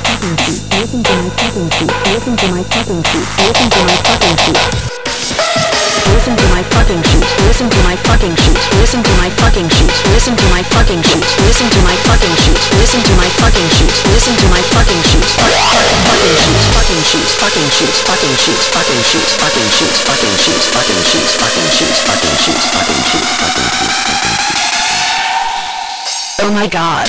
fucking sheet. Listen to my fucking sheet. Listen to my fucking sheet. Listen to my fucking sheet. Listen to my fucking sheet. Listen to my fucking sheet. Listen to my fucking sheet. Listen to my fucking sheet. Listen to my fucking sheet. Listen to my fucking sheet. Listen to my fucking sheet. Fucking sheet. Fucking sheet. Fucking sheet. Fucking sheet. Fucking sheet. Fucking sheet. Fucking sheet. Fucking sheet. Fucking sheet. Fucking sheet. Fucking sheet. Fucking sheet. Oh my God.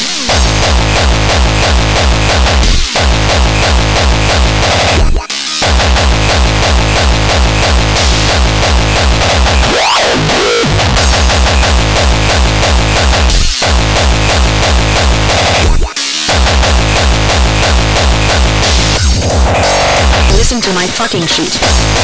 Listen to my fucking sheet.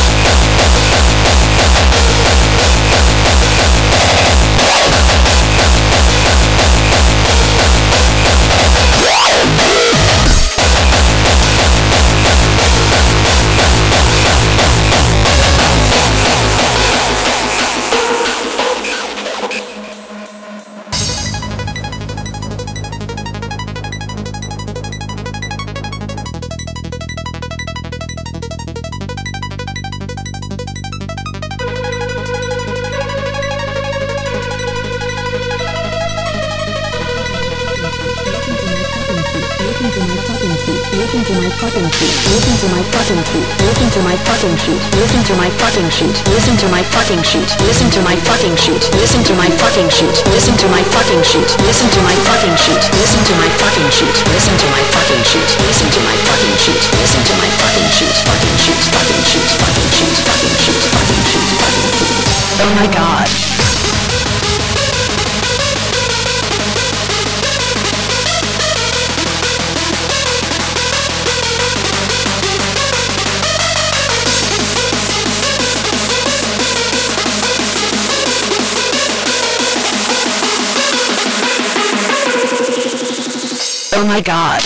Listen to my fucking sheet. Listen to my fucking sheet. Listen to my fucking sheet. Listen to my fucking sheet. Listen to my fucking sheet. Listen to my fucking sheet. Listen to my fucking sheet. Listen to my fucking sheet. Listen to my fucking sheet. Listen to my fucking sheet. Listen to my fucking sheet. Listen to my fucking sheet. Listen to my fucking sheet. Fucking sheet. Fucking sheet. Fucking sheet. Fucking sheet. Fucking sheet. Fucking sheet. Oh my God. Oh my God.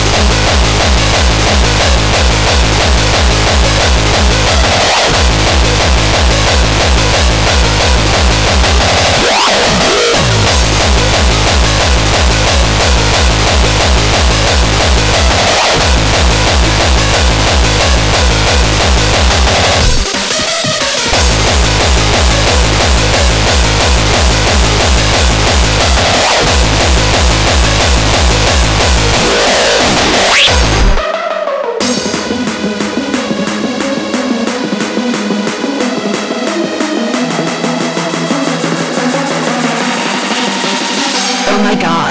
Oh my God.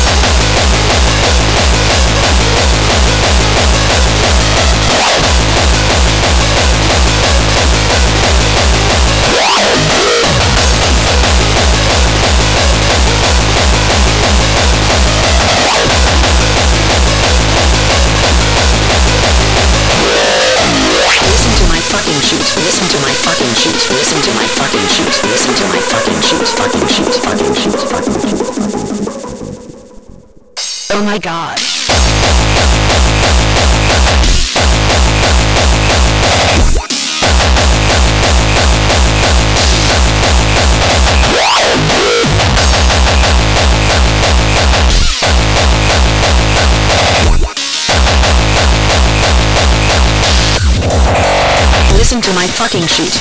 Listen to my fucking sheet. Listen to my fucking sheet. Listen to my fucking sheet. Listen to my fucking sheet. Fucking sheet. Fucking sheet. Fucking sheet. Oh my God. Listen to my fucking sheet.